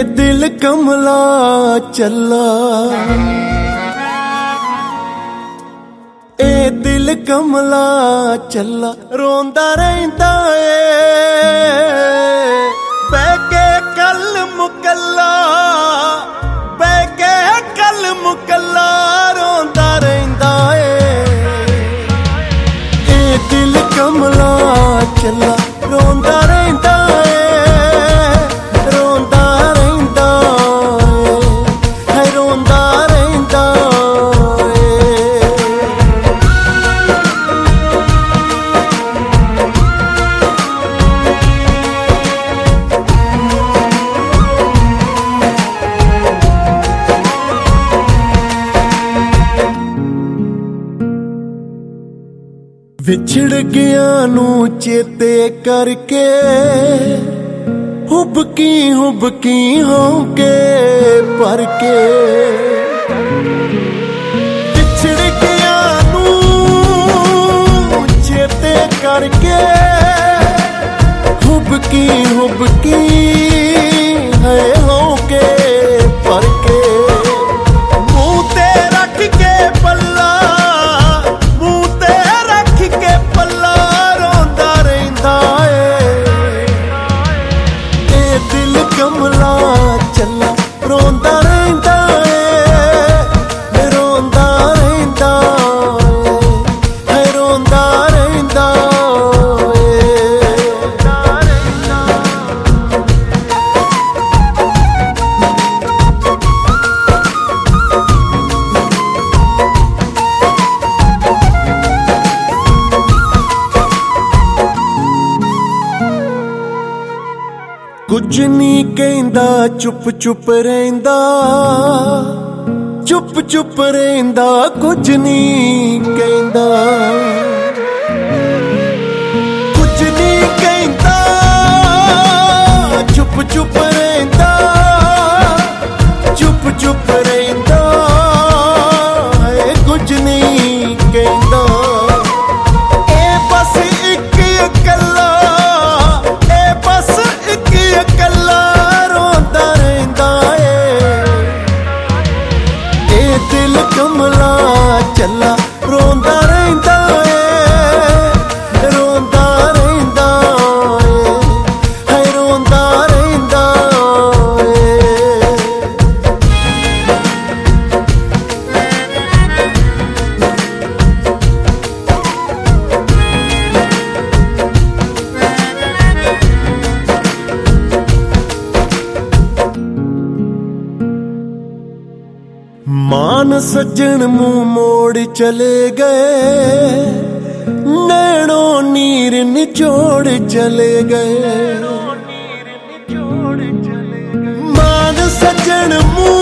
दिल कमला चला, ए दिल कमला चला रोंदा रहिंदा ए बैके कल मुकल्ला, बैके कल मुकल्ला रोंदा रहिंदा ए दिल कमला चला रोंदा रहिंदा विछड़ गया नू चेते करके हुबकी होके पर के, विछड़ गया नू चेते करके हुबकी है होके पर के, कमला चला रोंदा रहिंदा ए रोंदा रहिंदा है रोंदा रहिंदा कुछ नहीं कहंदा चुप चुप रहिंदा, चुप चुप रहिंदा कुछ नहीं कहंदा, कुछ नहीं कहंदा चुप चुप रहिंदा, चुप चुप रहिंदा है कुछ नहीं कहंदा ए बस एक अकल्ला, ए बस एक अकल्ला रोंदा रहिंदा ए दिल कमला चला रोंदा रहिंदा रोंदा रहिंदा है रोंदा रहिंदा मान सज्जन मुंह मोड़ चले गए, नैनों नीर निचोड़ चले गए, मान सज्जन मुंह